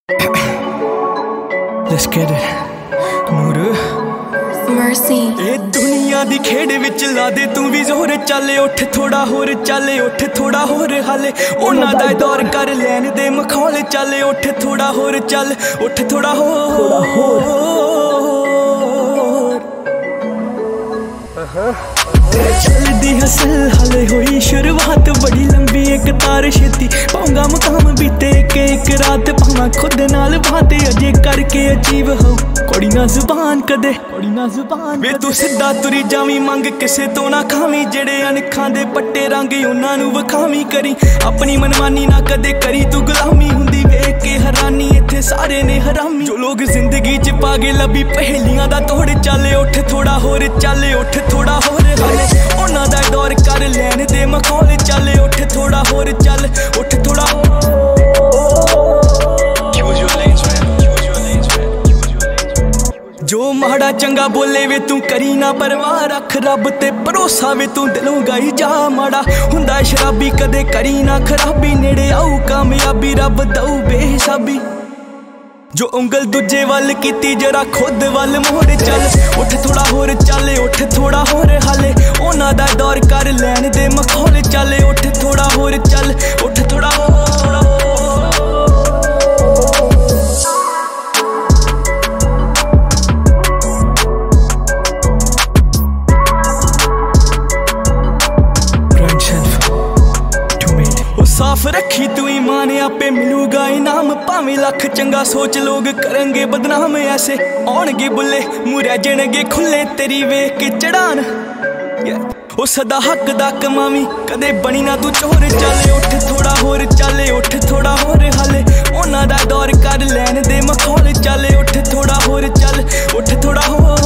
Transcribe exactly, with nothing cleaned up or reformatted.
Let's get it Noor Mercy ਇਹ ਦੁਨੀਆ ਦੀ ਖੇਡ ਵਿੱਚ ਲਾ ਦੇ ਤੂੰ ਵੀ ਜ਼ੋਰ ਚੱਲ ਉੱਠ ਥੋੜਾ ਹੋਰ ਚੱਲ ਉੱਠ ਥੋੜਾ ਹੋਰ ਹਾਲੇ ਉਹਨਾਂ ਦਾ ਦੌਰ ਕਰ ਲੈਣ ਦੇ ਮਖੌਲ ਚੱਲ ਉੱਠ ਥੋੜਾ ਹੋਰ ਚੱਲ ਉੱਠ ਥੋੜਾ ਹੋਰ चलदी हसल हाले हुई शुरुआत बड़ी लंबी एक तार छेती पाऊंगा मुकाम बीते एक एक रात पावा खुद नाल बात अजे करके अजीब हो कोड़ी ना जुबान कदे कोड़ी ना जुबान वे तू सीधा तुरी जावी मंग किसे तो ना खावी जेड़े अनखां दे पट्टे रंग उन्हां नू वखावी करी अपनी मनमानी ना कदे करी तू गुलामी हुंदी वेख के हैरानी इत्थे सारे ने हरामी जो लोग जिंदगी च पागे लभी पहेलियां दा तोड़ चल उठ थोड़ा होर चल उठ थोड़ा होर ਉਹਨਾਂ ਦਾ ਦੌਰ ਕਰ ਲੈਣ ਦੇ ਮਖੌਲ ਚੱਲ ਉੱਠ ਥੋੜਾ ਹੋਰ ਚੱਲ ਉੱਠ ਥੋੜਾ ਜੋ ਮਾੜਾ ਚੰਗਾ ਬੋਲੇ ਵੇ ਤੂੰ ਕਰੀ ਨਾ ਪਰਵਾਹ ਰੱਖ ਰੱਬ ਤੇ ਭਰੋਸਾ ਵੇ ਤੂੰ ਦਿਲੋਂ ਗਾਈ ਜਾ ਮਾੜਾ ਹੁੰਦਾ ਸ਼ਰਾਬੀ ਕਦੇ ਕਰੀ ਨਾ ਖਰਾਬੀ ਨੇੜੇ ਆਊ ਕਾਮਯਾਬੀ ਰੱਬ ਦਊ ਬੇਹਿਸਾਬੀ जो उंगल दूजे वाल कीती जरा खुद वाल मोड़ चल उठ थोड़ा होर चल उठ थोड़ा होर हाले उन्हां दा दौर कर लैण दे मखौल चल उठ थोड़ा होर चल उठ थोड़ा होर साफ रखी तू ईमान आपे मिलूगा इनाम भावें लख चंगा सोच लोग करेंगे बदनाम ऐसे आउणगे बुले मुरझणगे खुले तेरी वेख के चढ़ान ओ सदा हक दा कमावी कदे बनी ना तू चोर चल उठ थोड़ा होर चल उठ थोड़ा होर हाले उन्हां दा दौर कर लैण दे मखौल चल उठ थोड़ा होर चल उठ थोड़ा होर